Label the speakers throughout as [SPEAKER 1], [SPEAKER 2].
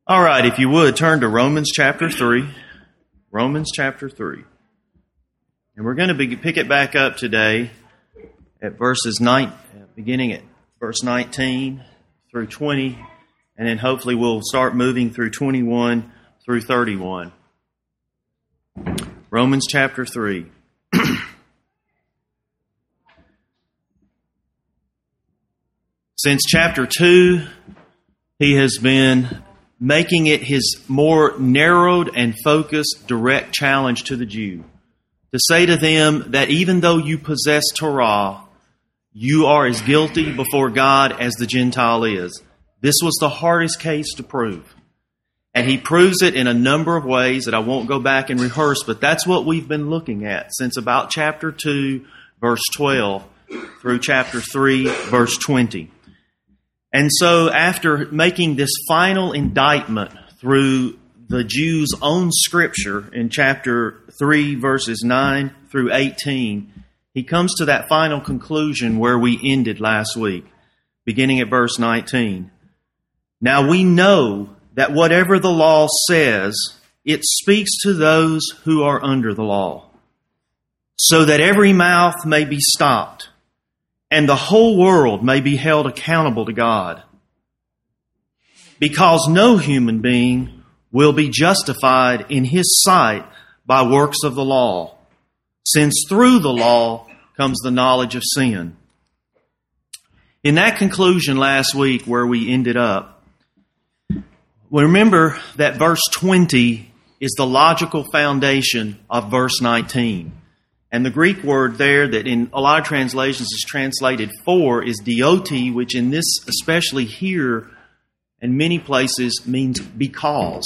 [SPEAKER 1] All right, if you would, turn to Romans chapter 3. Romans chapter 3. And we're going to pick it back up today at beginning at verse 19 through 20, and then hopefully we'll start moving through 21 through 31. Romans chapter 3. Since chapter 2, he has been making it his more narrowed and focused direct challenge to the Jew, to say to them that even though you possess Torah, you are as guilty before God as the Gentile is. This was the hardest case to prove. And he proves it in a number of ways that I won't go back and rehearse, but that's what we've been looking at since about chapter 2, verse 12, through chapter 3, verse 20. And so after making this final indictment through the Jews' own scripture in chapter 3, verses 9 through 18, he comes to that final conclusion where we ended last week, beginning at verse 19. Now we know that whatever the law says, it speaks to those who are under the law, so that every mouth may be stopped, and the whole world may be held accountable to God. Because no human being will be justified in his sight by works of the law, since through the law comes the knowledge of sin. In that conclusion last week where we ended up, we remember that verse 20 is the logical foundation of verse 19. And the Greek word there that in a lot of translations is translated for is dioti, which in this, especially here and many places, means because.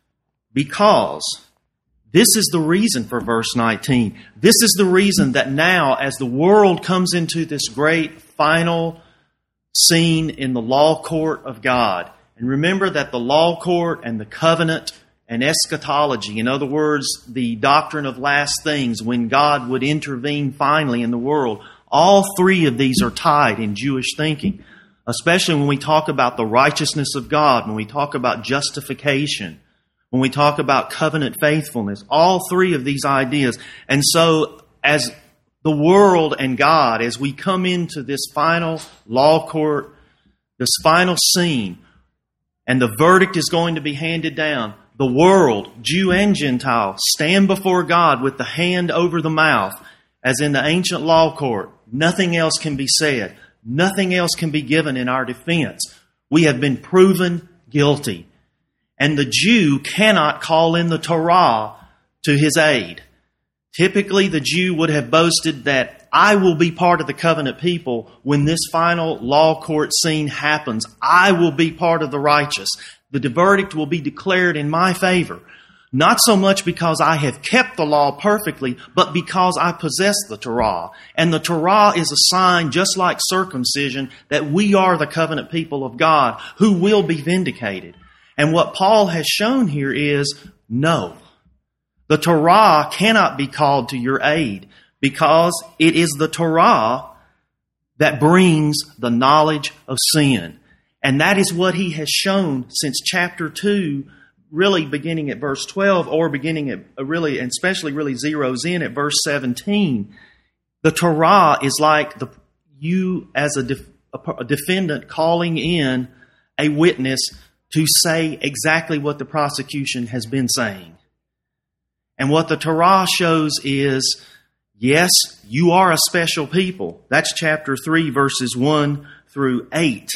[SPEAKER 1] Because. This is the reason for verse 19. This is the reason that now, as the world comes into this great final scene in the law court of God, and remember that the law court and the covenant and eschatology, in other words, the doctrine of last things, when God would intervene finally in the world, all three of these are tied in Jewish thinking, especially when we talk about the righteousness of God, when we talk about justification, when we talk about covenant faithfulness, all three of these ideas. And so as the world and God, as we come into this final law court, this final scene, and the verdict is going to be handed down, the world, Jew and Gentile, stand before God with the hand over the mouth, as in the ancient law court. Nothing else can be said. Nothing else can be given in our defense. We have been proven guilty. And the Jew cannot call in the Torah to his aid. Typically, the Jew would have boasted that I will be part of the covenant people when this final law court scene happens. I will be part of the righteous. The verdict will be declared in my favor. Not so much because I have kept the law perfectly, but because I possess the Torah. And the Torah is a sign, just like circumcision, that we are the covenant people of God who will be vindicated. And what Paul has shown here is, no. The Torah cannot be called to your aid because it is the Torah that brings the knowledge of sin. And that is what he has shown since chapter 2, really beginning at verse 12, or beginning at really, and especially really zeroes in at verse 17. The Torah is like you as a defendant calling in a witness to say exactly what the prosecution has been saying. And what the Torah shows is, yes, you are a special people. That's chapter 3, verses 1 through 8.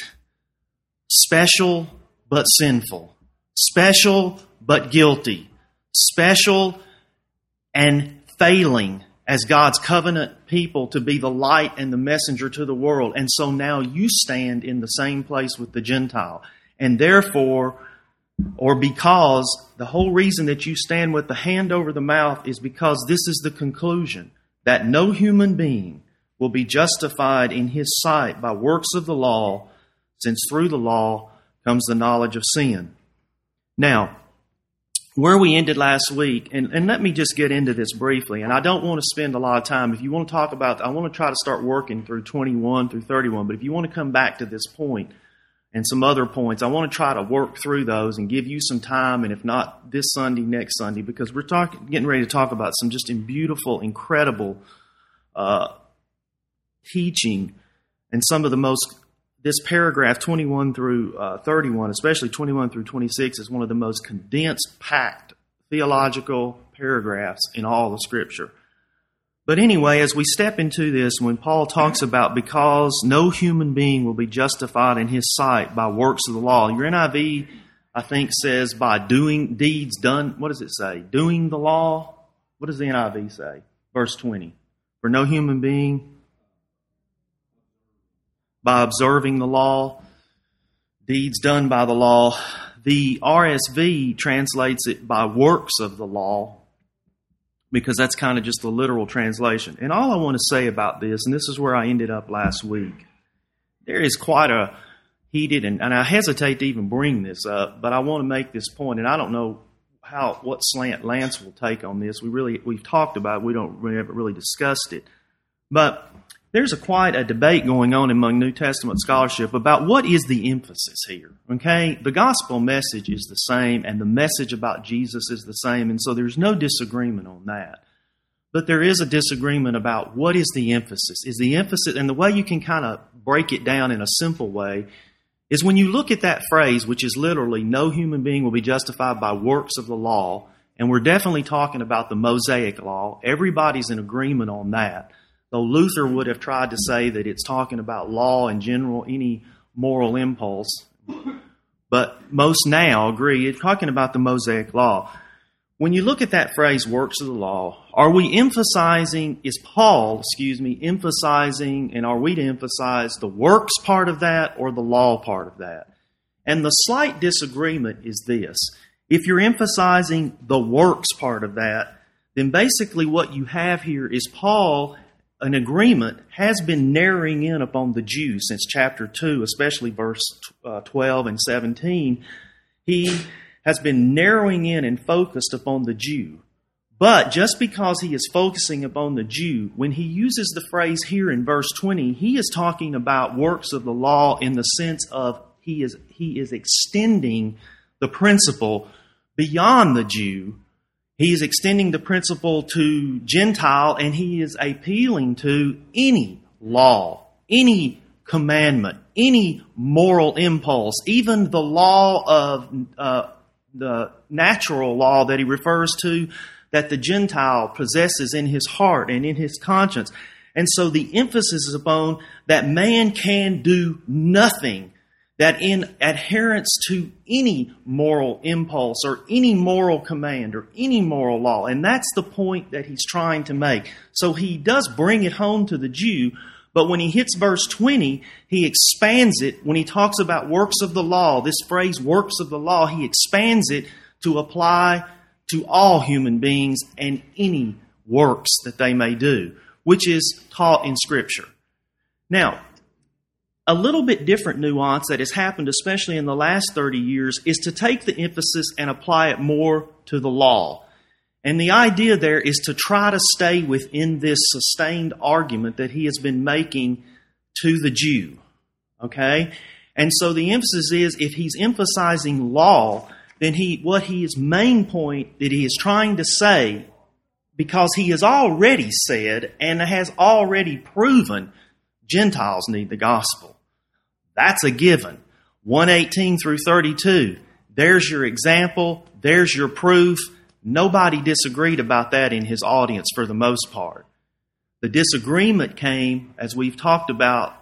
[SPEAKER 1] Special but sinful. Special but guilty. Special and failing as God's covenant people to be the light and the messenger to the world. And so now you stand in the same place with the Gentile. And therefore, or because, the whole reason that you stand with the hand over the mouth is because this is the conclusion, that no human being will be justified in his sight by works of the law, since through the law comes the knowledge of sin. Now, where we ended last week, and let me just get into this briefly, and I don't want to spend a lot of time. If you want to talk about, I want to try to start working through 21 through 31, but if you want to come back to this point, and some other points. I want to try to work through those and give you some time, and if not this Sunday, next Sunday, because we're getting ready to talk about some just beautiful, incredible teaching, and some of the most, this paragraph 21 through 31, especially 21 through 26, is one of the most condensed, packed theological paragraphs in all of Scripture. But anyway, as we step into this, when Paul talks about because no human being will be justified in his sight by works of the law, your NIV, I think, says by doing deeds done. What does it say? Doing the law? What does the NIV say? Verse 20. For no human being, by observing the law, deeds done by the law. The RSV translates it by works of the law, because that's kind of just the literal translation. And all I want to say about this, and this is where I ended up last week, there is quite a heated, and I hesitate to even bring this up, but I want to make this point, and I don't know what slant Lance will take on this. We've talked about it. We haven't really discussed it. But there's quite a debate going on among New Testament scholarship about what is the emphasis here. Okay? The gospel message is the same, and the message about Jesus is the same, and so there's no disagreement on that. But there is a disagreement about what is the emphasis. Is the emphasis, and the way you can kind of break it down in a simple way, is when you look at that phrase, which is literally, no human being will be justified by works of the law, and we're definitely talking about the Mosaic law. Everybody's in agreement on that. Though Luther would have tried to say that it's talking about law in general, any moral impulse. But most now agree it's talking about the Mosaic law. When you look at that phrase, works of the law, is Paul emphasizing, and are we to emphasize the works part of that or the law part of that? And the slight disagreement is this. If you're emphasizing the works part of that, then basically what you have here is Paul, an agreement, has been narrowing in upon the Jews since chapter 2, especially verse 12 and 17. He has been narrowing in and focused upon the Jew. But just because he is focusing upon the Jew, when he uses the phrase here in verse 20, he is talking about works of the law in the sense of he is extending the principle beyond the Jew. He is extending the principle to Gentile, and he is appealing to any law, any commandment, any moral impulse, even the law of the natural law that he refers to, that the Gentile possesses in his heart and in his conscience. And so the emphasis is upon that man can do nothing that in adherence to any moral impulse or any moral command or any moral law. And that's the point that he's trying to make. So he does bring it home to the Jew, but when he hits verse 20, he expands it. When he talks about works of the law, this phrase, works of the law, he expands it to apply to all human beings and any works that they may do, which is taught in Scripture. Now, a little bit different nuance that has happened, especially in the last 30 years, is to take the emphasis and apply it more to the law. And the idea there is to try to stay within this sustained argument that he has been making to the Jew. Okay? And so the emphasis is, if he's emphasizing law, then his main point that he is trying to say, because he has already said and has already proven Gentiles need the gospel. That's a given. 1:18 through 32. There's your example. There's your proof. Nobody disagreed about that in his audience for the most part. The disagreement came, as we've talked about,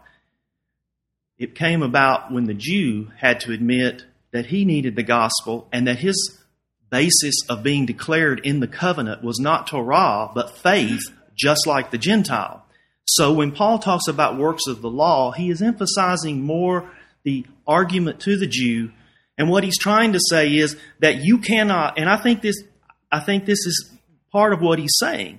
[SPEAKER 1] it came about when the Jew had to admit that he needed the gospel and that his basis of being declared in the covenant was not Torah, but faith, just like the Gentile. So when Paul talks about works of the law, he is emphasizing more the argument to the Jew. And what he's trying to say is that you cannot, and I think this is part of what he's saying,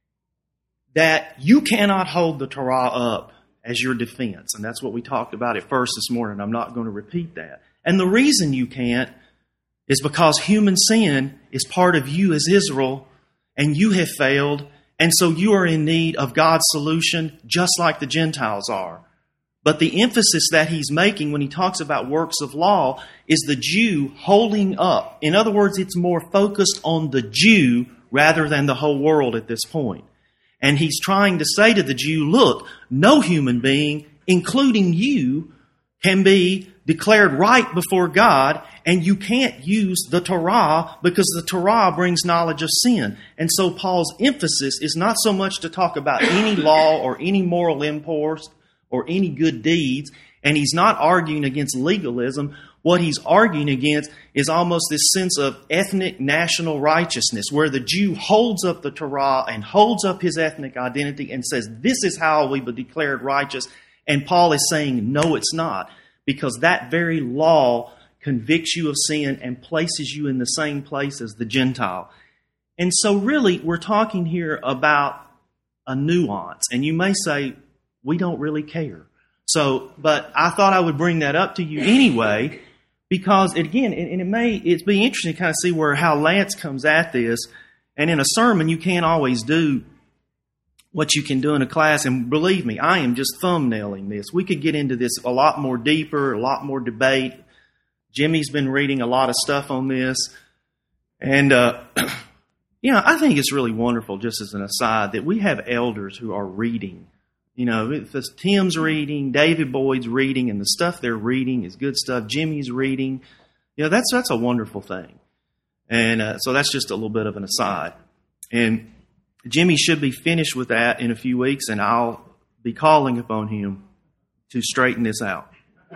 [SPEAKER 1] that you cannot hold the Torah up as your defense. And that's what we talked about at first this morning. I'm not going to repeat that. And the reason you can't is because human sin is part of you as Israel, and you have failed. And so you are in need of God's solution, just like the Gentiles are. But the emphasis that he's making when he talks about works of law is the Jew holding up. In other words, it's more focused on the Jew rather than the whole world at this point. And he's trying to say to the Jew, look, no human being, including you, can be declared right before God, and you can't use the Torah because the Torah brings knowledge of sin. And so Paul's emphasis is not so much to talk about any law or any moral impulse or any good deeds, and he's not arguing against legalism. What he's arguing against is almost this sense of ethnic national righteousness, where the Jew holds up the Torah and holds up his ethnic identity and says, this is how we be declared righteous. And Paul is saying, no, it's not, because that very law convicts you of sin and places you in the same place as the Gentile. And so really, we're talking here about a nuance. And you may say, we don't really care. But I thought I would bring that up to you anyway, because again, it's be interesting to kind of see how Lance comes at this. And in a sermon, you can't always do what you can do in a class. And believe me, I am just thumbnailing this. We could get into this a lot more deeper, a lot more debate. Jimmy's been reading a lot of stuff on this. And, I think it's really wonderful, just as an aside, that we have elders who are reading. If it's Tim's reading, David Boyd's reading, and the stuff they're reading is good stuff. Jimmy's reading. That's a wonderful thing. And so that's just a little bit of an aside. And Jimmy should be finished with that in a few weeks, and I'll be calling upon him to straighten this out.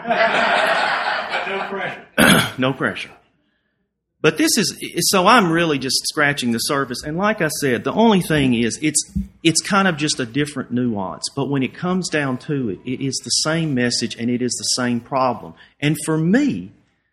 [SPEAKER 2] No pressure.
[SPEAKER 1] No pressure. But so I'm really just scratching the surface. And like I said, the only thing is it's kind of just a different nuance. But when it comes down to it, it is the same message and it is the same problem. And for me,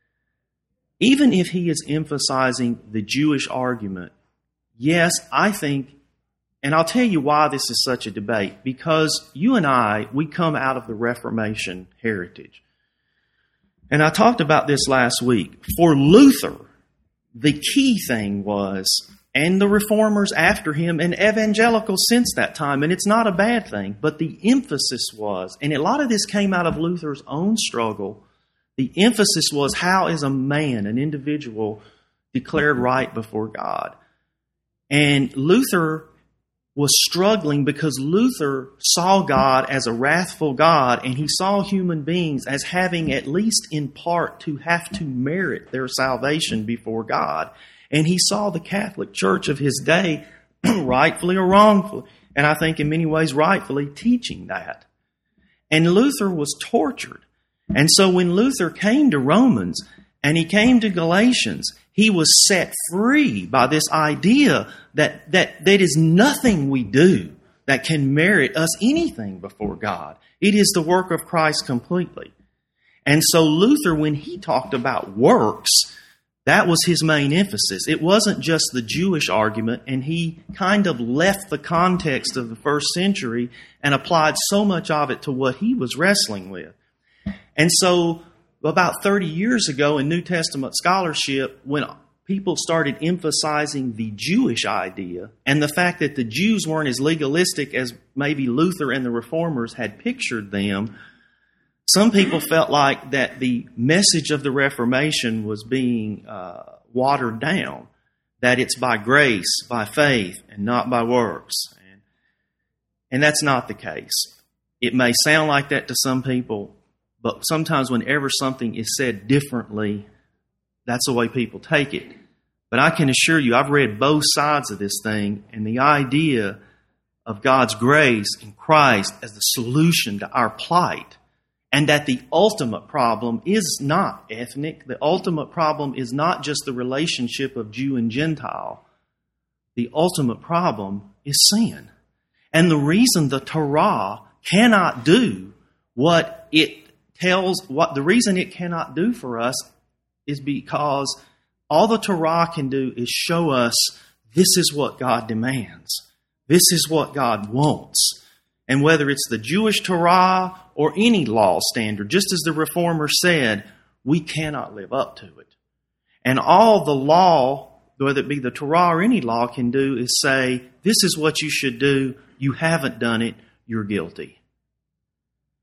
[SPEAKER 1] even if he is emphasizing the Jewish argument, yes, I think, and I'll tell you why this is such a debate, because you and I, we come out of the Reformation heritage. And I talked about this last week. For Luther, the key thing was, and the reformers after him, and evangelicals since that time, and it's not a bad thing, but the emphasis was, and a lot of this came out of Luther's own struggle, the emphasis was how is a man, an individual, declared right before God. And Luther was struggling because Luther saw God as a wrathful God, and he saw human beings as having, at least in part, to have to merit their salvation before God. And he saw the Catholic Church of his day, rightfully or wrongfully, and I think in many ways rightfully, teaching that. And Luther was tortured. And so when Luther came to Romans and he came to Galatians, he was set free by this idea that is nothing we do that can merit us anything before God. It is the work of Christ completely. And so Luther, when he talked about works, that was his main emphasis. It wasn't just the Jewish argument, and he kind of left the context of the first century and applied so much of it to what he was wrestling with. And so about 30 years ago in New Testament scholarship, when people started emphasizing the Jewish idea and the fact that the Jews weren't as legalistic as maybe Luther and the Reformers had pictured them, some people felt like that the message of the Reformation was being watered down, that it's by grace, by faith, and not by works. And that's not the case. It may sound like that to some people, but sometimes whenever something is said differently, that's the way people take it. But I can assure you, I've read both sides of this thing, and the idea of God's grace in Christ as the solution to our plight, and that the ultimate problem is not ethnic. The ultimate problem is not just the relationship of Jew and Gentile. The ultimate problem is sin. And the reason the Torah cannot do what the reason it cannot do for us is because all the Torah can do is show us this is what God demands. This is what God wants. And whether it's the Jewish Torah or any law standard, just as the Reformer said, we cannot live up to it. And all the law, whether it be the Torah or any law, can do is say, this is what you should do. You haven't done it. You're guilty.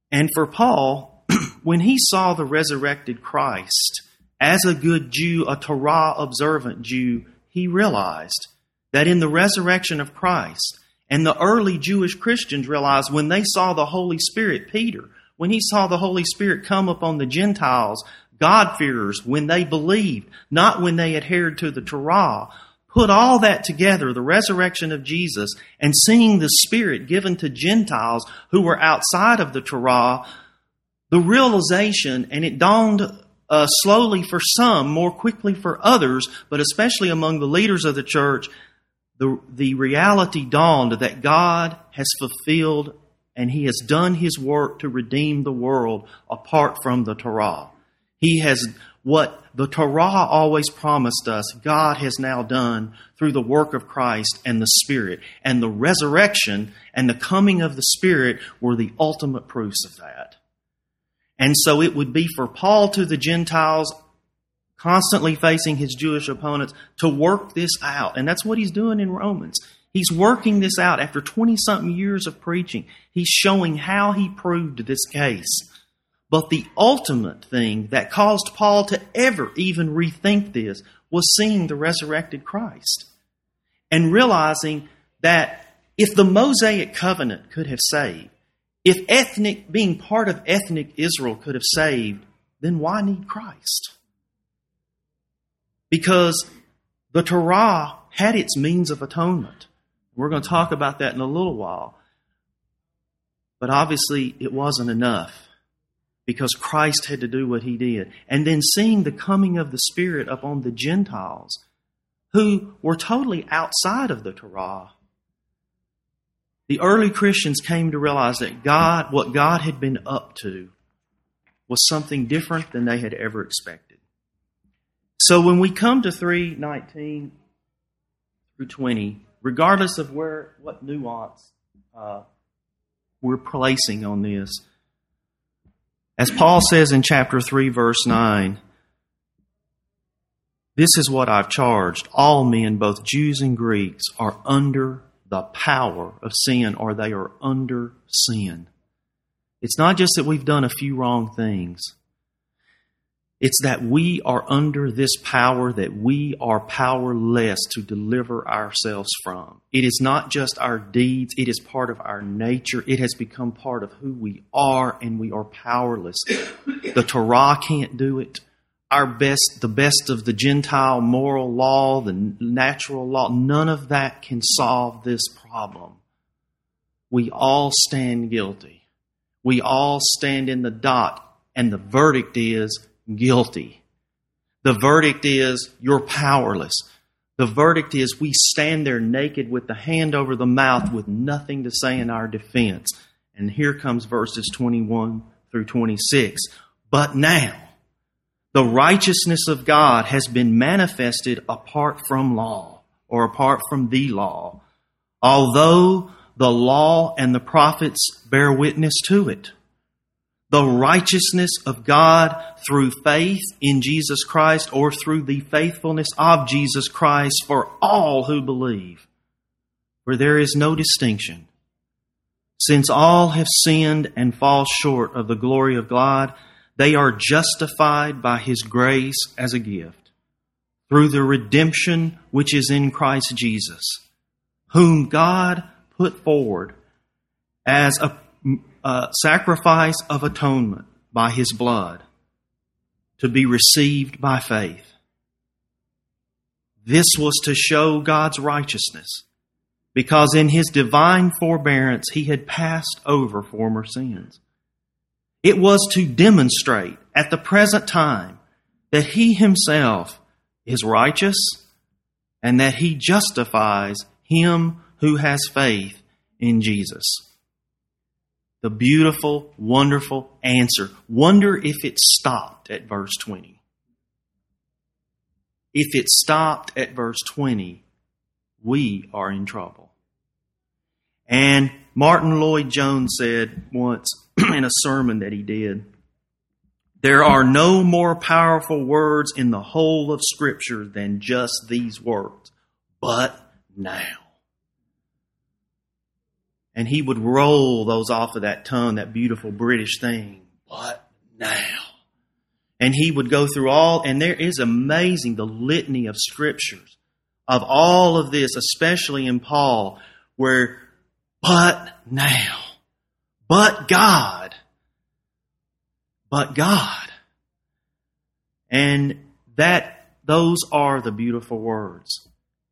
[SPEAKER 1] And for Paul, when he saw the resurrected Christ, as a good Jew, a Torah observant Jew, he realized that in the resurrection of Christ, and the early Jewish Christians realized when they saw the Holy Spirit, Peter, when he saw the Holy Spirit come upon the Gentiles, God-fearers, when they believed, not when they adhered to the Torah, put all that together, the resurrection of Jesus, and seeing the Spirit given to Gentiles who were outside of the Torah, the realization, and it dawned slowly for some, more quickly for others, but especially among the leaders of the church, the reality dawned that God has fulfilled and He has done His work to redeem the world apart from the Torah. He has what the Torah always promised us, God has now done through the work of Christ and the Spirit. And the resurrection and the coming of the Spirit were the ultimate proofs of that. And so it would be for Paul to the Gentiles, constantly facing his Jewish opponents, to work this out. And that's what he's doing in Romans. He's working this out after 20-something years of preaching. He's showing how he proved this case. But the ultimate thing that caused Paul to ever even rethink this was seeing the resurrected Christ and realizing that if the Mosaic covenant could have saved, if being part of ethnic Israel could have saved, then why need Christ? Because the Torah had its means of atonement. We're going to talk about that in a little while. But obviously it wasn't enough because Christ had to do what He did. And then seeing the coming of the Spirit upon the Gentiles who were totally outside of the Torah, the early Christians came to realize that what God had been up to was something different than they had ever expected. So when we come to 3:19 through 20, regardless of what nuance we're placing on this, as Paul says in chapter 3, verse 9, this is what I've charged. All men, both Jews and Greeks, are under the power of sin, or they are under sin. It's not just that we've done a few wrong things. It's that we are under this power that we are powerless to deliver ourselves from. It is not just our deeds. It is part of our nature. It has become part of who we are, and we are powerless. The Torah can't do it. The best of the Gentile moral law, the natural law, none of that can solve this problem. We all stand guilty. We all stand in the dock, and the verdict is guilty. The verdict is you're powerless. The verdict is we stand there naked with the hand over the mouth with nothing to say in our defense. And here comes verses 21 through 26. But now, the righteousness of God has been manifested apart from law, or apart from the law, although the law and the prophets bear witness to it. The righteousness of God through faith in Jesus Christ, or through the faithfulness of Jesus Christ for all who believe, where there is no distinction. Since all have sinned and fall short of the glory of God, they are justified by His grace as a gift, through the redemption which is in Christ Jesus, whom God put forward as a sacrifice of atonement by His blood, to be received by faith. This was to show God's righteousness, because in His divine forbearance He had passed over former sins. It was to demonstrate at the present time that He Himself is righteous and that He justifies him who has faith in Jesus. The beautiful, wonderful answer. Wonder if it stopped at verse 20. If it stopped at verse 20, we are in trouble. And Martin Lloyd-Jones said once in a sermon that he did, there are no more powerful words in the whole of Scripture than just these words, but now. And he would roll those off of that tongue, that beautiful British thing. But now. And he would go through and there is amazing, the litany of scriptures of all of this, especially in Paul, where, but now, but God. And those are the beautiful words.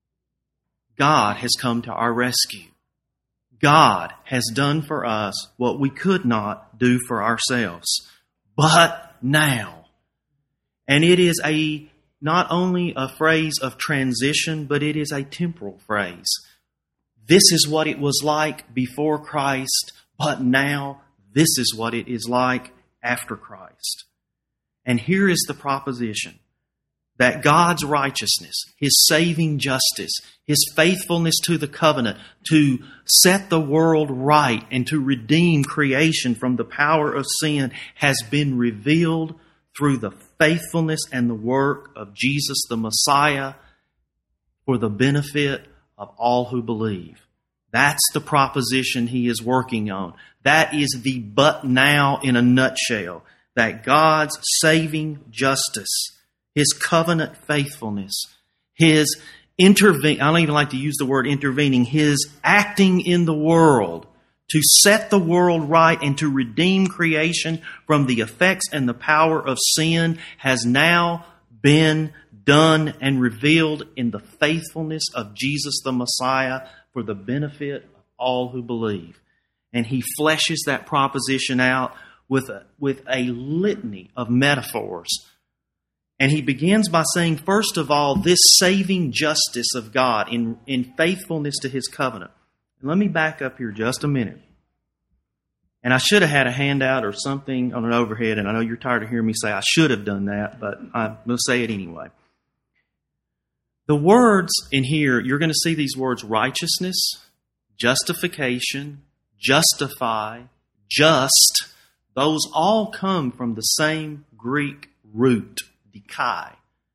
[SPEAKER 1] God has come to our rescue. God has done for us what we could not do for ourselves. But now. And it is not only a phrase of transition, but it is a temporal phrase. This is what it was like before Christ, but now this is what it is like after Christ. And here is the proposition that God's righteousness, His saving justice, His faithfulness to the covenant, to set the world right and to redeem creation from the power of sin, has been revealed through the faithfulness and the work of Jesus the Messiah for the benefit of all who believe. That's the proposition He is working on. That is the but now in a nutshell. That God's saving justice, His covenant faithfulness, His I don't even like to use the word intervening, His acting in the world to set the world right and to redeem creation from the effects and the power of sin has now been done and revealed in the faithfulness of Jesus the Messiah for the benefit of all who believe. And He fleshes that proposition out with a litany of metaphors. And He begins by saying, first of all, this saving justice of God in faithfulness to His covenant. And let me back up here just a minute. And I should have had a handout or something on an overhead, and I know you're tired of hearing me say I should have done that, but I'm going to say it anyway. The words in here, you're going to see these words righteousness, justification, justify, just. Those all come from the same Greek root, dikai.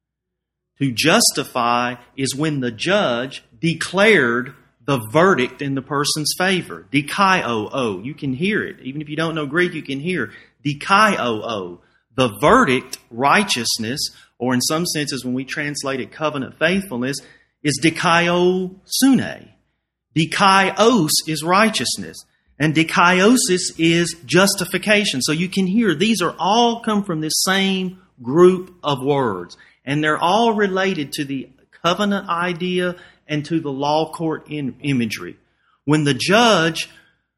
[SPEAKER 1] To justify is when the judge declared the verdict in the person's favor. Dikaio. You can hear it. Even if you don't know Greek, you can hear dikaio. The verdict, righteousness, or in some senses when we translate it covenant faithfulness, is dikaio sune. Dikaios is righteousness. And dikaiosis is justification. So you can hear these are all come from this same group of words. And they're all related to the covenant idea and to the law court imagery. When the judge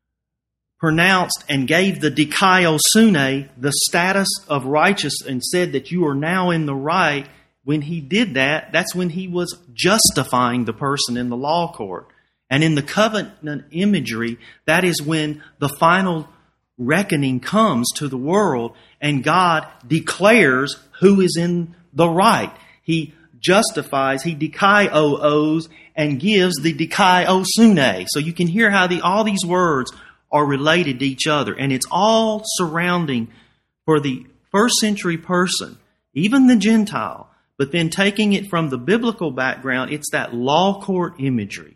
[SPEAKER 1] pronounced and gave the dikaiosune the status of righteous and said that you are now in the right, when he did that, that's when he was justifying the person in the law court. And in the covenant imagery, that is when the final reckoning comes to the world and God declares who is in the right. He justifies, He dikaios and gives the dikaiosune. So you can hear how all these words are related to each other. And it's all surrounding for the first century person, even the Gentile. But then taking it from the biblical background, it's that law court imagery.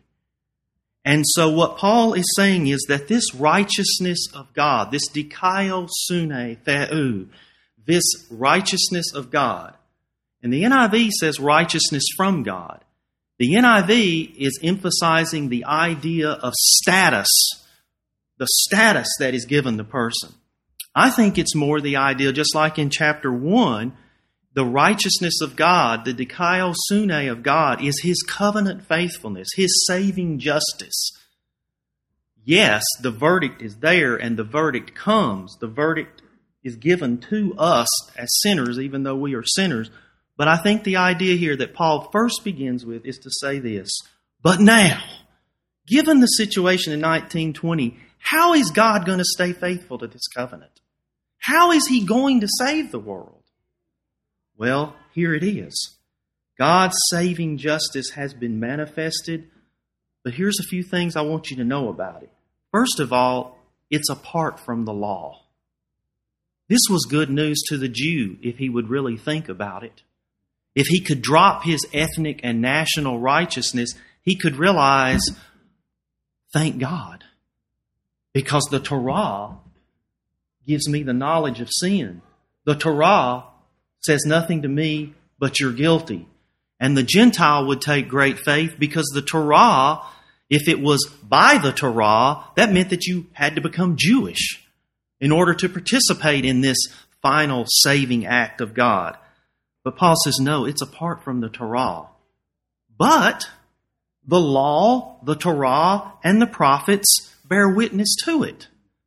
[SPEAKER 1] And so what Paul is saying is that this righteousness of God, this dikaiosune theou, this righteousness of God, and the NIV says righteousness from God. The NIV is emphasizing the idea of status, the status that is given the person. I think it's more the idea, just like in chapter 1, the righteousness of God, the dikaiosune of God, is His covenant faithfulness, His saving justice. Yes, the verdict is there and the verdict comes. The verdict is given to us as sinners, even though we are sinners. But I think the idea here that Paul first begins with is to say this. But now, given the situation in 1920, how is God going to stay faithful to this covenant? How is He going to save the world? Well, here it is. God's saving justice has been manifested, but here's a few things I want you to know about it. First of all, it's apart from the law. This was good news to the Jew if he would really think about it. If he could drop his ethnic and national righteousness, he could realize, thank God, Because the Torah gives me the knowledge of sin. The Torah says nothing to me but you're guilty. And the Gentile would take great faith because the Torah, if it was by the Torah, that meant that you had to become Jewish in order to participate in this final saving act of God. But Paul says, no, it's apart from the Torah. But the law, the Torah, and the prophets bear witness to it.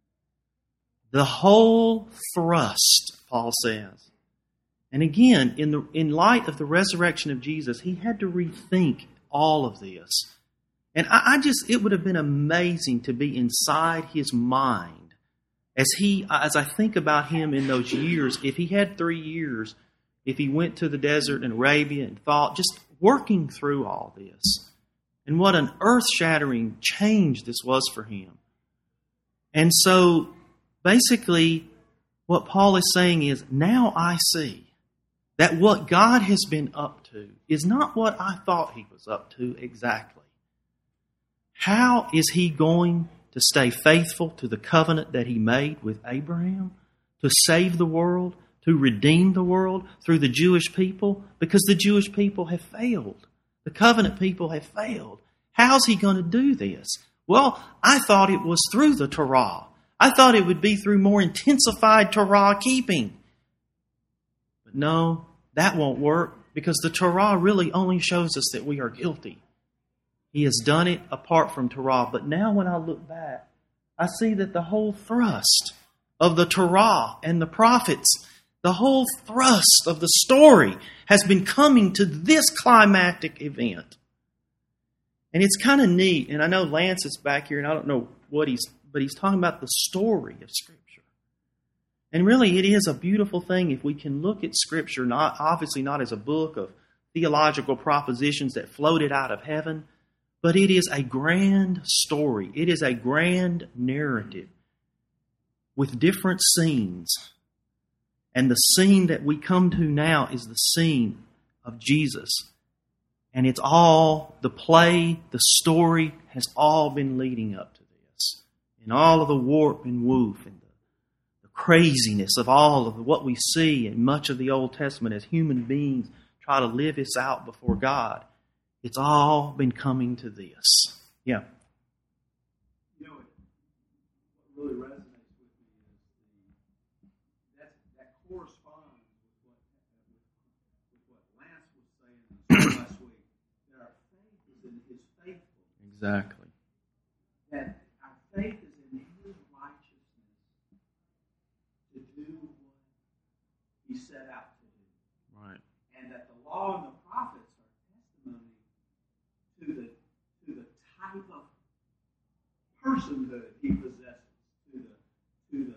[SPEAKER 1] The whole thrust, Paul says. And again, in light of the resurrection of Jesus, he had to rethink all of this. And it would have been amazing to be inside his mind as I think about him in those years. If he had 3 years, if he went to the desert in Arabia and thought, just working through all this. And what an earth-shattering change this was for him. And so, basically, what Paul is saying is, now I see that what God has been up to is not what I thought he was up to exactly. How is he going to stay faithful to the covenant that he made with Abraham, to save the world, to redeem the world through the Jewish people? Because the Jewish people have failed. The covenant people have failed. How's he going to do this? Well, I thought it was through the Torah. I thought it would be through more intensified Torah keeping. But no, that won't work because the Torah really only shows us that we are guilty. He has done it apart from Torah. But now when I look back, I see that the whole thrust of the Torah and the prophets, the whole thrust of the story has been coming to this climactic event. And it's kind of neat. And I know Lance is back here and I don't know what but he's talking about the story of Scripture. And really it is a beautiful thing if we can look at Scripture, obviously not as a book of theological propositions that floated out of heaven, but it is a grand story. It is a grand narrative with different scenes. And the scene that we come to now is the scene of Jesus. And it's all, the play, the story has all been leading up to this. And all of the warp and woof and the craziness of all of what we see in much of the Old Testament as human beings try to live this out before God. It's all been coming to this. Yeah.
[SPEAKER 2] You know, what really resonates with me is that corresponds with what Lance was saying last week. That our faith is in His faithfulness.
[SPEAKER 1] Exactly.
[SPEAKER 2] That our faith is in His righteousness to do what He set out to do.
[SPEAKER 1] Right.
[SPEAKER 2] And that the law and the prophets are testimony to the type of personhood He possesses, to the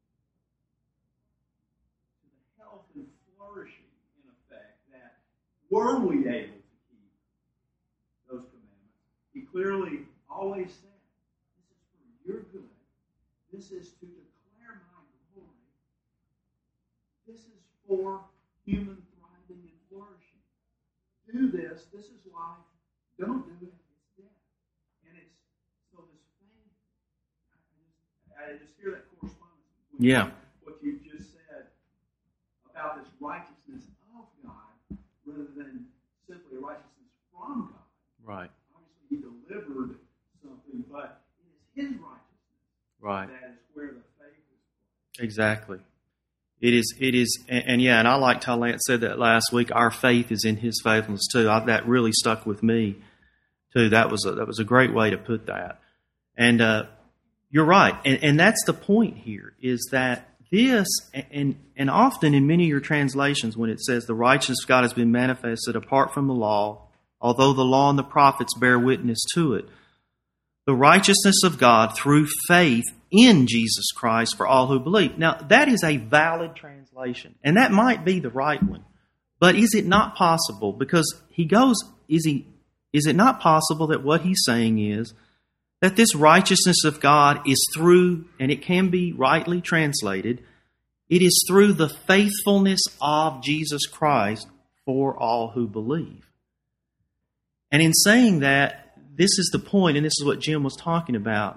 [SPEAKER 2] health and flourishing, in effect, that were we able to keep those commandments, He clearly always said, this is for your good. This is to declare my glory. This is for human thriving and flourishing. Do this. This is life. Don't do it. It's death. And it's so this faith. I just hear that correspondence between what you just said about this righteousness of God rather than simply a righteousness from God.
[SPEAKER 1] Right.
[SPEAKER 2] Obviously, He delivered something, but it is His righteousness.
[SPEAKER 1] Right.
[SPEAKER 2] That is where the faith is.
[SPEAKER 1] Exactly. It is, and I liked how Lance said that last week. Our faith is in His faithfulness too. That really stuck with me too. That was a great way to put that. And you're right, and that's the point here. Is that this, and often in many of your translations, when it says the righteousness of God has been manifested apart from the law, although the law and the prophets bear witness to it, the righteousness of God through faith in Jesus Christ for all who believe. Now, that is a valid translation, and that might be the right one. But is it not possible? Because is it not possible that what he's saying is that this righteousness of God is through, and it can be rightly translated, it is through the faithfulness of Jesus Christ for all who believe. And in saying that, this is the point, and this is what Jim was talking about.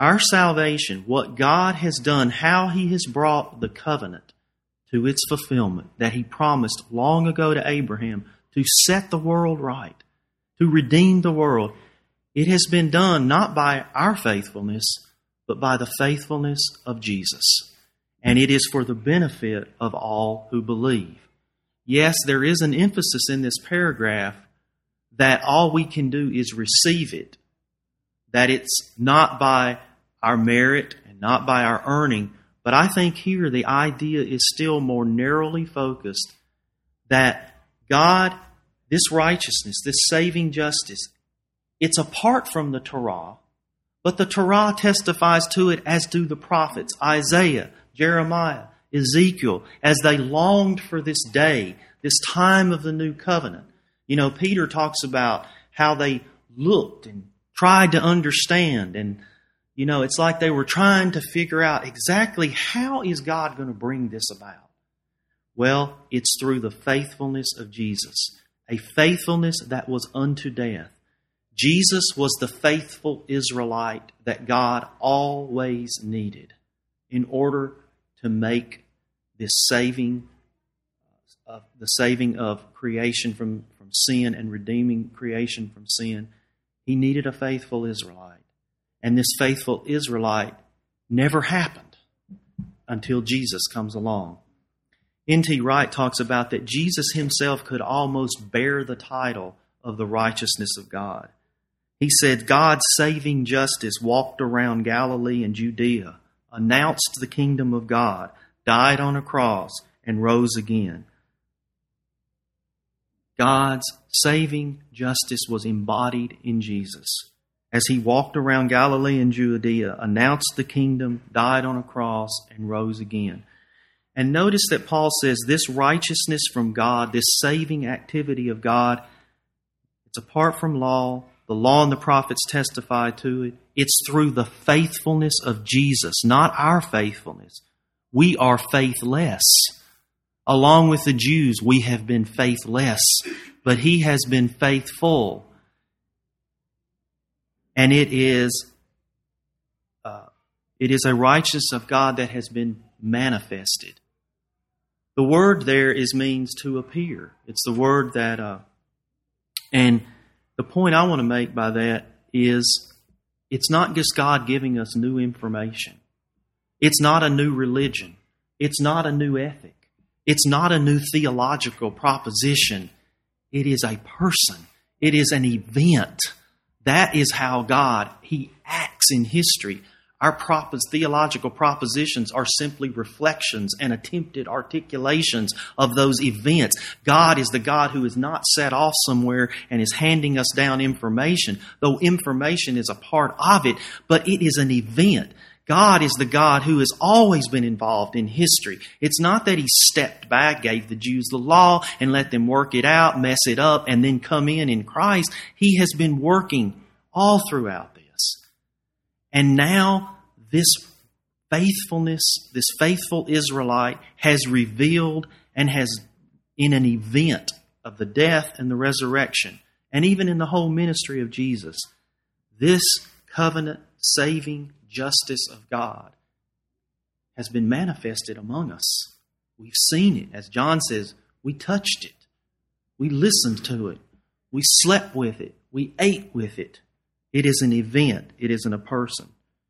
[SPEAKER 1] Our salvation, what God has done, how He has brought the covenant to its fulfillment that He promised long ago to Abraham to set the world right, to redeem the world. It has been done not by our faithfulness, but by the faithfulness of Jesus. And it is for the benefit of all who believe. Yes, there is an emphasis in this paragraph that all we can do is receive it, that it's not by our merit and not by our earning. But I think here the idea is still more narrowly focused that God, this righteousness, this saving justice, it's apart from the Torah, but the Torah testifies to it, as do the prophets, Isaiah, Jeremiah, Ezekiel, as they longed for this day, this time of the new covenant. You know, Peter talks about how they looked and tried to understand, and you know, it's like they were trying to figure out exactly how is God going to bring this about. Well, it's through the faithfulness of Jesus, a faithfulness that was unto death. Jesus was the faithful Israelite that God always needed in order to make this saving of creation from sin and redeeming creation from sin. He needed a faithful Israelite. And this faithful Israelite never happened until Jesus comes along. N.T. Wright talks about that Jesus himself could almost bear the title of the righteousness of God. He said, God's saving justice walked around Galilee and Judea, announced the kingdom of God, died on a cross, and rose again. God's saving justice was embodied in Jesus. As He walked around Galilee and Judea, announced the kingdom, died on a cross, and rose again. And notice that Paul says this righteousness from God, this saving activity of God, it's apart from law. The law and the prophets testify to it. It's through the faithfulness of Jesus, not our faithfulness. We are faithless. Along with the Jews, we have been faithless, but He has been faithful. And it is a righteousness of God that has been manifested. The word there means to appear. It's the word that, and the point I want to make by that is it's not just God giving us new information. It's not a new religion. It's not a new ethic. It's not a new theological proposition. It is a person. It is an event. That is how God, He acts in history. Our theological propositions are simply reflections and attempted articulations of those events. God is the God who is not set off somewhere and is handing us down information, though information is a part of it, but it is an event. God is the God who has always been involved in history. It's not that He stepped back, gave the Jews the law, and let them work it out, mess it up, and then come in Christ. He has been working all throughout this. And now this faithfulness, this faithful Israelite has revealed and has, in an event of the death and the resurrection, and even in the whole ministry of Jesus, this covenant saving justice of God has been manifested among us. We've seen it. As John says, we touched it. We listened to it. We slept with it. We ate with it. It is an event. It isn't a person.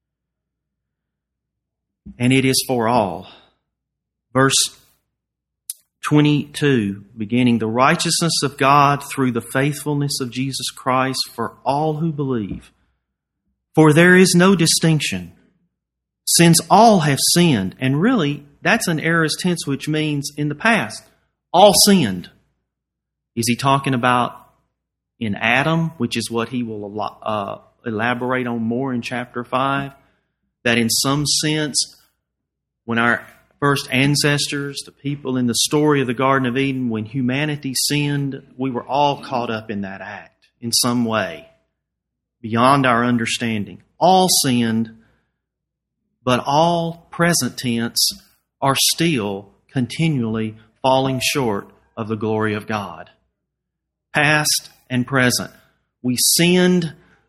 [SPEAKER 1] And it is for all. Verse 22, beginning, the righteousness of God through the faithfulness of Jesus Christ for all who believe. For there is no distinction, since all have sinned. And really, that's an aorist tense, which means in the past, all sinned. Is he talking about in Adam, which is what he will elaborate on more in chapter 5? That in some sense, when our first ancestors, the people in the story of the Garden of Eden, when humanity sinned, we were all caught up in that act in some way, beyond our understanding. All sinned, but all present tense are still continually falling short of the glory of God. Past and present. We sinned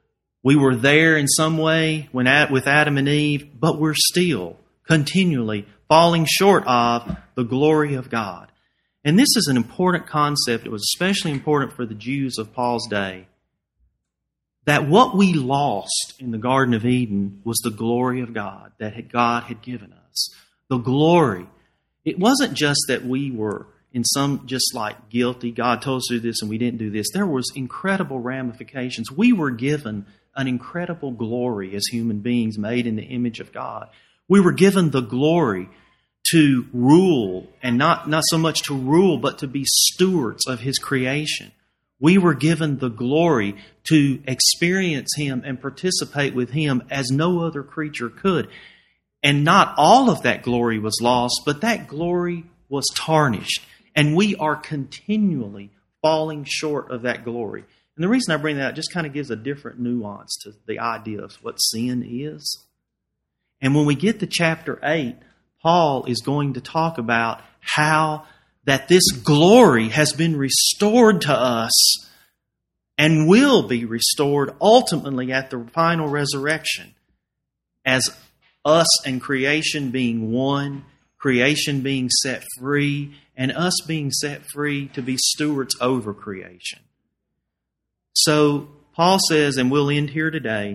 [SPEAKER 1] We were there in some way with Adam and Eve, but we're still continually falling short of the glory of God. And this is an important concept. It was especially important for the Jews of Paul's day. That what we lost in the Garden of Eden was the glory of God that God had given us. The glory. It wasn't just that we were in some just like guilty, God told us to do this and we didn't do this. There was incredible ramifications. We were given an incredible glory as human beings made in the image of God. We were given the glory to rule, and not so much to rule, but to be stewards of His creation. We were given the glory to experience Him and participate with Him as no other creature could. And not all of that glory was lost, but that glory was tarnished. And we are continually falling short of that glory. And the reason I bring that up just kind of gives a different nuance to the idea of what sin is. And when we get to chapter 8, Paul is going to talk about how that this glory has been restored to us and will be restored ultimately at the final resurrection as us and creation being one, creation being set free, and us being set free to be stewards over creation. So Paul says, and we'll end here today,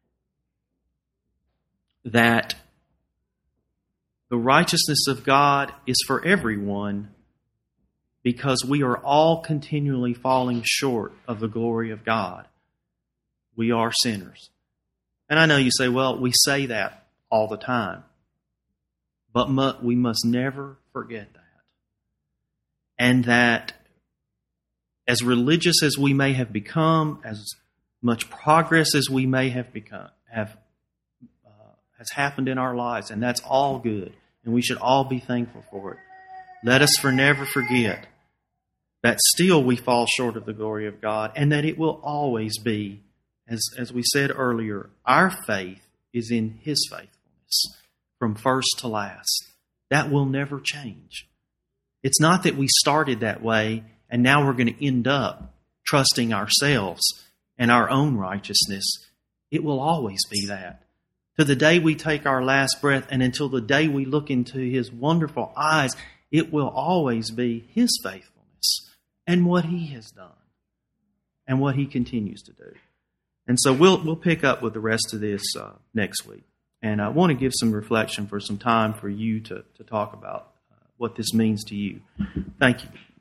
[SPEAKER 1] that the righteousness of God is for everyone because we are all continually falling short of the glory of God. We are sinners. And I know you say, well, we say that all the time. But we must never forget that. And that as religious as we may have become, as much progress as we may have become, has happened in our lives, and that's all good, and we should all be thankful for it. Let us never forget that still we fall short of the glory of God, and that it will always be, as we said earlier, our faith is in His faithfulness from first to last. That will never change. It's not that we started that way and now we're going to end up trusting ourselves and our own righteousness. It will always be that. To the day we take our last breath and until the day we look into His wonderful eyes, it will always be His faithfulness and what He has done and what He continues to do. And so we'll pick up with the rest of this next week. And I want to give some reflection for some time for you to talk about what this means to you. Thank you.